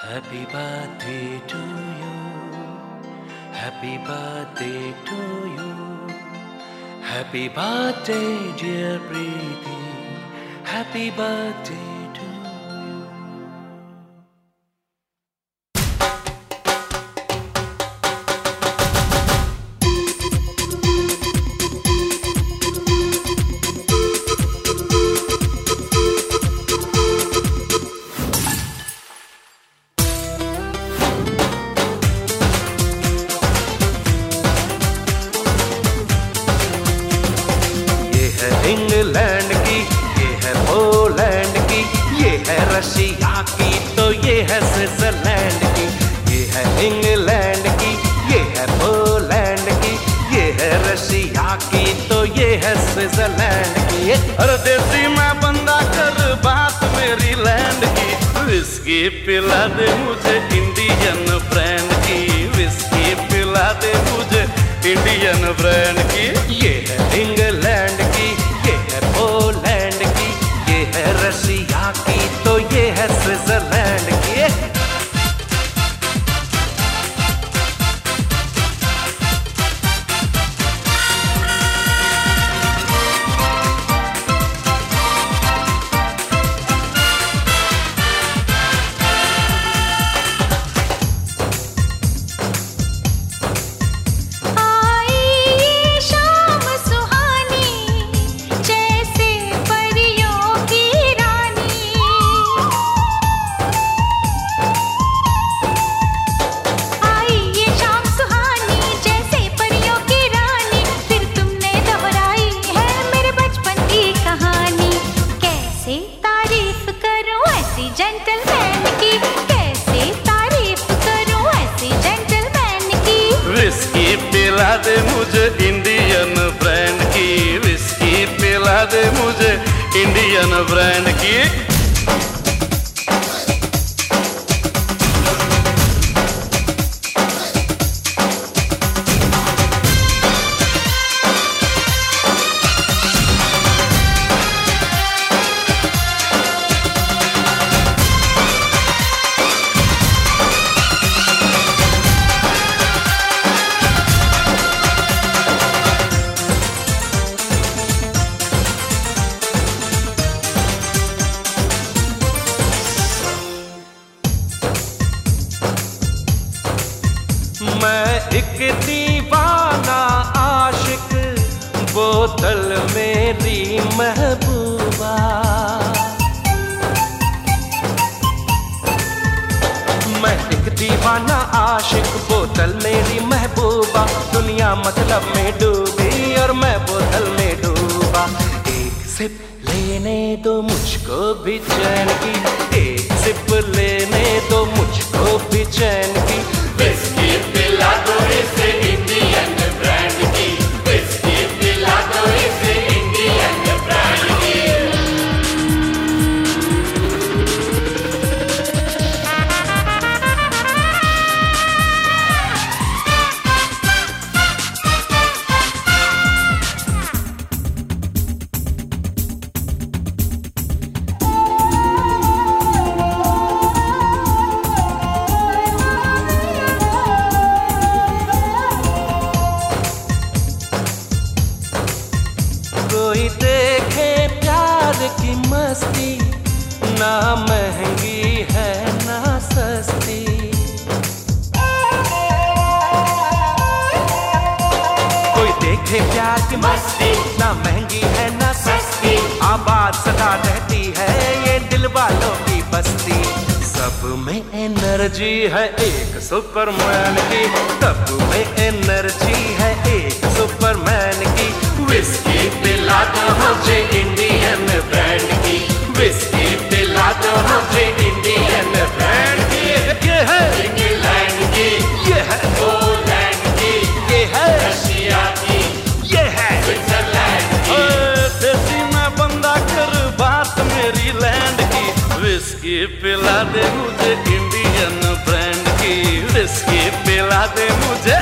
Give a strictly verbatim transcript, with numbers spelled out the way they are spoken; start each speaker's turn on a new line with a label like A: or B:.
A: Happy birthday to you. Happy birthday to you. Happy birthday, dear Preeti. Happy birthday to you.
B: England की, ये है Poland की, ये है रशिया की, तो ये है स्विट्जरलैंड की। ये है इंग्लैंड की, ये है पोलैंड की, ये है रशिया की, तो ये है स्विट्जरलैंड की। अरे देसी मैं बंदा कर बात मेरी लैंड की। विस्की पिला दे मुझे इंडियन ब्रांड की, विस्की पिला दे मुझे इंडियन ब्रांड की। ये है इंग्लैंड की, ये है पोलैंड की, ये है रशिया की, तो ये है स्विट्जरलैंड की।
C: जेंटलमैन की कैसे तारीफ करूं ऐसी जेंटलमैन की।
B: विस्की पिला दे मुझे इंडियन ब्रांड की, विस्की पिला दे मुझे इंडियन ब्रांड की। मैं एक दीवाना आशिक, बोतल मेरी महबूबा। मैं एक दीवाना आशिक, बोतल मेरी महबूबा। दुनिया मतलब में डूबी और मैं बोतल में डूबा। एक सिप लेने दो मुझको भी चैन की, एक सिप लेने दो मुझको भी चैन की।
D: विस्की पिला दो इसे इंडियन ब्रांड की, विस्की पिला दो इसे इंडियन ब्रांड की।
B: कोई देखे प्यार की मस्ती, ना महंगी है ना सस्ती। कोई देखे प्यार की मस्ती, ना महंगी है ना सस्ती। आबाद सदा रहती है ये दिल वालों की बस्ती। सब में एनर्जी है एक सुपरमैन की, सब में एनर्जी है एक सुपरमैन की। विस्की पिला दो मुझे इंडियन ब्रांड की, विस्की पिला दो मुझे इंडियन ब्रांड की। ये है
D: इंग्लैंड की,
B: ये है
D: पोलैंड की,
B: ये है
D: रशिया की,
B: ये है
D: स्विट्जरलैंड की।
B: ओए देसी मैं बंदा कर बात मेरी लैंड की। विस्की पिला दे मुझे इंडियन ब्रांड की, विस्की पिला दे मुझे